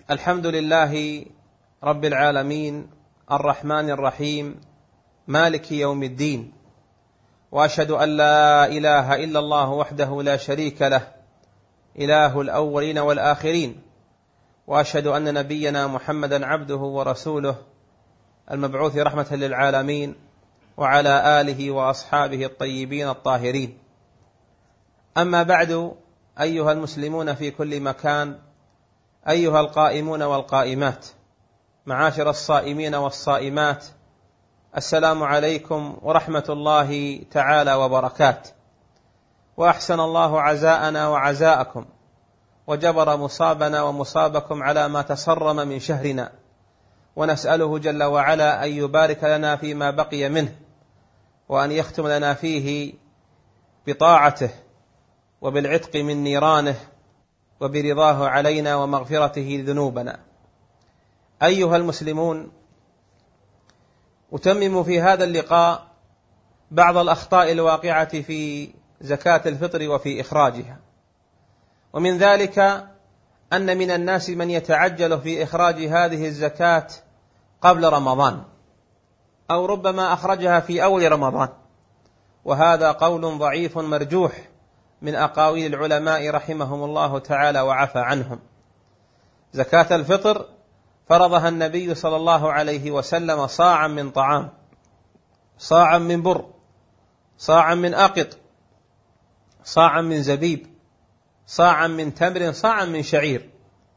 الحمد لله رب العالمين الرحمن الرحيم مالك يوم الدين، وأشهد أن لا إله إلا الله وحده لا شريك له إله الأولين والآخرين، وأشهد أن نبينا محمدا عبده ورسوله المبعوث رحمة للعالمين، وعلى آله وأصحابه الطيبين الطاهرين. أما بعد، أيها المسلمون في كل مكان، أيها القائمون والقائمات، معاشر الصائمين والصائمات، السلام عليكم ورحمة الله تعالى وبركاته. وأحسن الله عزاءنا وعزاءكم، وجبر مصابنا ومصابكم على ما تصرم من شهرنا، ونسأله جل وعلا أن يبارك لنا فيما بقي منه، وأن يختم لنا فيه بطاعته وبالعتق من نيرانه وبرضاه علينا ومغفرته لذنوبنا. أيها المسلمون، أتمم في هذا اللقاء بعض الأخطاء الواقعة في زكاة الفطر وفي إخراجها. ومن ذلك أن من الناس من يتعجل في إخراج هذه الزكاة قبل رمضان، أو ربما أخرجها في أول رمضان، وهذا قول ضعيف مرجوح من أقاويل العلماء رحمهم الله تعالى وعفى عنهم. زكاة الفطر فرضها النبي صلى الله عليه وسلم صاعا من طعام، صاعا من بر، صاعا من أقط، صاعا من زبيب، صاعا من تمر، صاعا من شعير،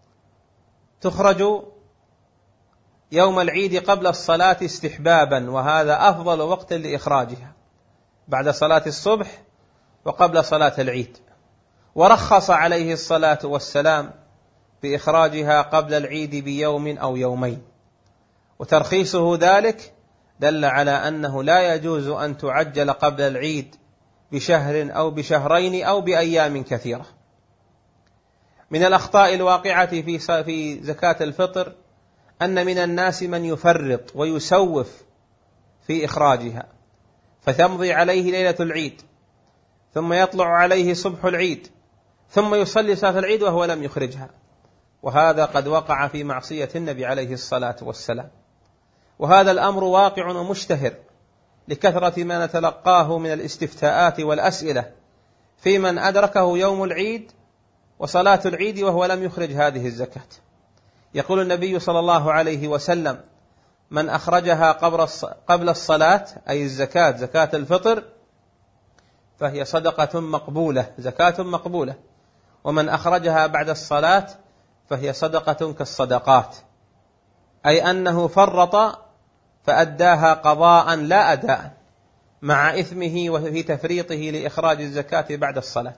تخرج يوم العيد قبل الصلاة استحبابا، وهذا أفضل وقت لإخراجها بعد صلاة الصبح وقبل صلاة العيد. ورخص عليه الصلاة والسلام بإخراجها قبل العيد بيوم أو يومين، وترخيصه ذلك دل على أنه لا يجوز أن تعجل قبل العيد بشهر أو بشهرين أو بأيام كثيرة. من الأخطاء الواقعة في زكاة الفطر أن من الناس من يفرط ويسوف في إخراجها، فتمضي عليه ليلة العيد، ثم يطلع عليه صبح العيد، ثم يصلي صلاة العيد وهو لم يخرجها، وهذا قد وقع في معصية النبي عليه الصلاة والسلام. وهذا الأمر واقع ومشتهر لكثرة ما نتلقاه من الاستفتاءات والأسئلة في من أدركه يوم العيد وصلاة العيد وهو لم يخرج هذه الزكاة. يقول النبي صلى الله عليه وسلم: من أخرجها قبل الصلاة، أي الزكاة، زكاة الفطر، فهي صدقة مقبولة، زكاة مقبولة، ومن أخرجها بعد الصلاة فهي صدقة كالصدقات، أي أنه فرط فأداها قضاء لا أداء، مع إثمه وفي تفريطه لإخراج الزكاة بعد الصلاة.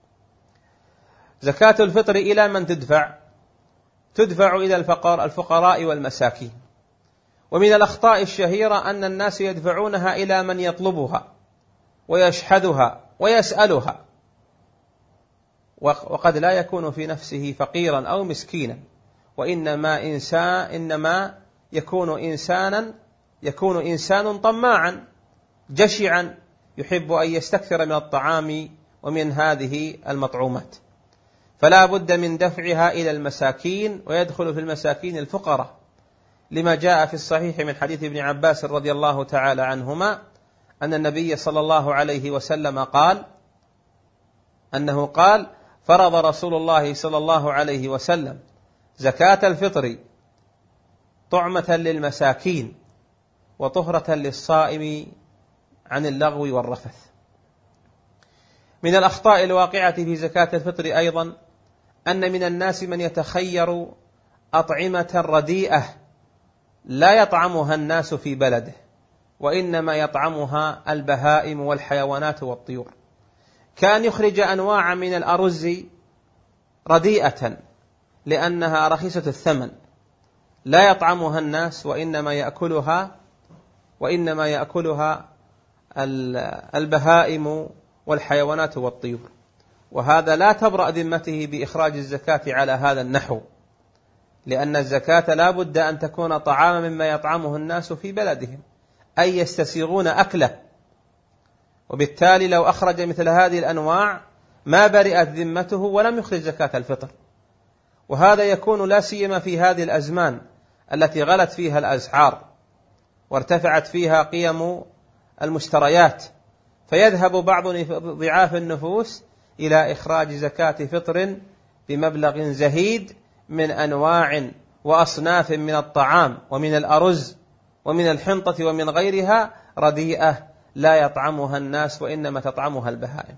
زكاة الفطر إلى من تدفع؟ تدفع إلى الفقراء والمساكين. ومن الأخطاء الشهيرة أن الناس يدفعونها إلى من يطلبها ويشحذها ويسألها، وقد لا يكون في نفسه فقيرا أو مسكينا، وإنما يكون إنسان طماعا جشعا يحب أن يستكثر من الطعام ومن هذه المطعومات، فلا بد من دفعها إلى المساكين، ويدخل في المساكين الفقراء، لما جاء في الصحيح من حديث ابن عباس رضي الله تعالى عنهما أن النبي صلى الله عليه وسلم قال: فرض رسول الله صلى الله عليه وسلم زكاة الفطر طعمة للمساكين وطهرة للصائم عن اللغو والرفث. من الأخطاء الواقعة في زكاة الفطر أيضا أن من الناس من يتخير أطعمة رديئة لا يطعمها الناس في بلده، وإنما يطعمها البهائم والحيوانات والطيور، كان يخرج أنواع من الأرز رديئة لأنها رخيصة الثمن لا يطعمها الناس، وإنما يأكلها البهائم والحيوانات والطيور، وهذا لا تبرأ ذمته بإخراج الزكاة على هذا النحو، لأن الزكاة لا بد أن تكون طعاما مما يطعمه الناس في بلدهم، أي يستسيغون أكله، وبالتالي لو أخرج مثل هذه الأنواع ما برئت ذمته ولم يخرج زكاة الفطر. وهذا يكون لا سيما في هذه الأزمان التي غلت فيها الأسعار وارتفعت فيها قيم المشتريات، فيذهب بعض ضعاف النفوس إلى إخراج زكاة فطر بمبلغ زهيد من أنواع وأصناف من الطعام ومن الأرز ومن الحنطة ومن غيرها رديئة لا يطعمها الناس وإنما تطعمها البهائم.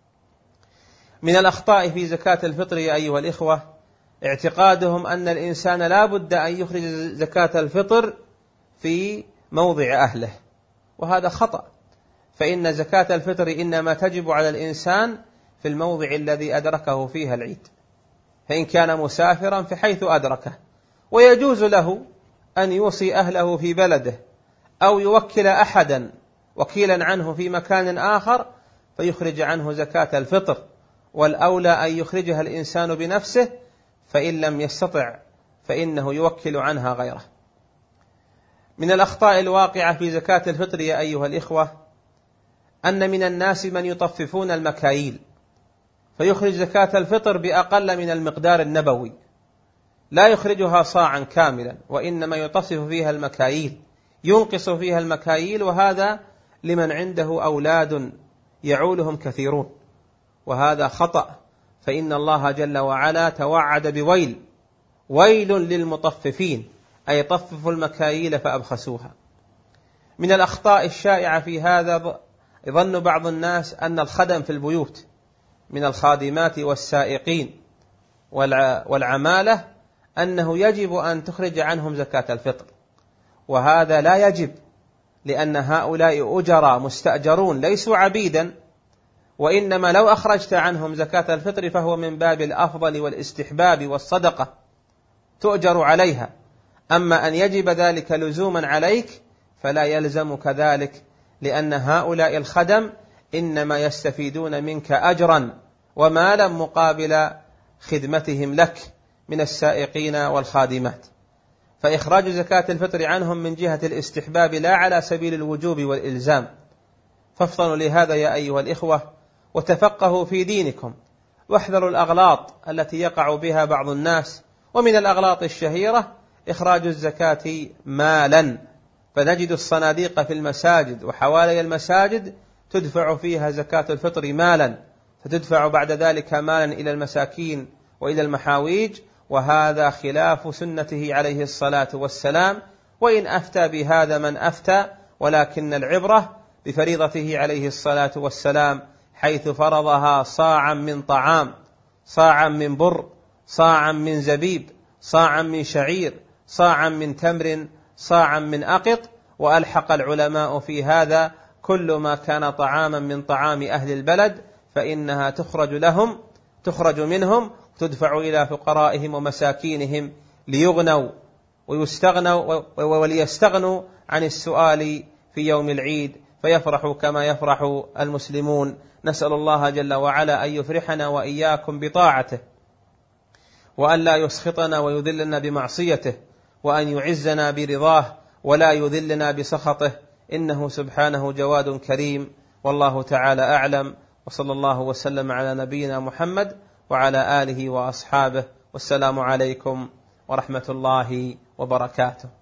من الأخطاء في زكاة الفطر يا أيها الإخوة اعتقادهم أن الإنسان لا بد أن يخرج زكاة الفطر في موضع أهله، وهذا خطأ، فإن زكاة الفطر إنما تجب على الإنسان في الموضع الذي أدركه فيها العيد، فإن كان مسافرا فحيث أدركه، ويجوز له أن يوصي أهله في بلده أو يوكل أحدا وكيلا عنه في مكان آخر فيخرج عنه زكاة الفطر، والأولى أن يخرجها الإنسان بنفسه، فإن لم يستطع فإنه يوكل عنها غيره. من الأخطاء الواقعة في زكاة الفطر يا أيها الإخوة أن من الناس من يطففون المكاييل فيخرج زكاة الفطر بأقل من المقدار النبوي، لا يخرجها صاعا كاملا، وإنما يطفف فيها المكاييل، ينقص فيها المكاييل، وهذا لمن عنده أولاد يعولهم كثيرون، وهذا خطأ، فإن الله جل وعلا توعد بويل، ويل للمطففين، أي طففوا المكاييل فأبخسوها. من الأخطاء الشائعة في هذا ظن بعض الناس أن الخدم في البيوت من الخادمات والسائقين والعمالة أنه يجب أن تخرج عنهم زكاة الفطر، وهذا لا يجب، لأن هؤلاء أجراء مستأجرون ليسوا عبيدا، وإنما لو أخرجت عنهم زكاة الفطر فهو من باب الأفضل والاستحباب والصدقة تؤجر عليها، أما أن يجب ذلك لزوما عليك فلا يلزمك ذلك، لأن هؤلاء الخدم إنما يستفيدون منك أجرا ومالا مقابل خدمتهم لك من السائقين والخادمات، فإخراج زكاة الفطر عنهم من جهة الاستحباب لا على سبيل الوجوب والإلزام. فافطنوا لهذا يا أيها الإخوة وتفقهوا في دينكم، واحذروا الأغلاط التي يقع بها بعض الناس، ومن الأغلاط الشهيرة إخراج الزكاة مالا، فنجد الصناديق في المساجد وحوالي المساجد تدفع فيها زكاة الفطر مالا، فتدفع بعد ذلك مالا إلى المساكين وإلى المحاويج، وهذا خلاف سنته عليه الصلاة والسلام، وإن أفتى بهذا من أفتى، ولكن العبرة بفريضته عليه الصلاة والسلام، حيث فرضها صاعا من طعام، صاعا من بر، صاعا من زبيب، صاعا من شعير، صاعا من تمر، صاعا من أقط، وألحق العلماء في هذا كل ما كان طعاما من طعام أهل البلد فإنها تخرج منهم تدفع إلى فقرائهم ومساكينهم ليغنوا وليستغنوا عن السؤال في يوم العيد، فيفرحوا كما يفرح المسلمون. نسأل الله جل وعلا أن يفرحنا وإياكم بطاعته، وأن لا يسخطنا ويذلنا بمعصيته، وأن يعزنا برضاه ولا يذلنا بسخطه، إنه سبحانه جواد كريم. والله تعالى أعلم، وصلى الله وسلم على نبينا محمد وعلى آله وأصحابه، والسلام عليكم ورحمة الله وبركاته.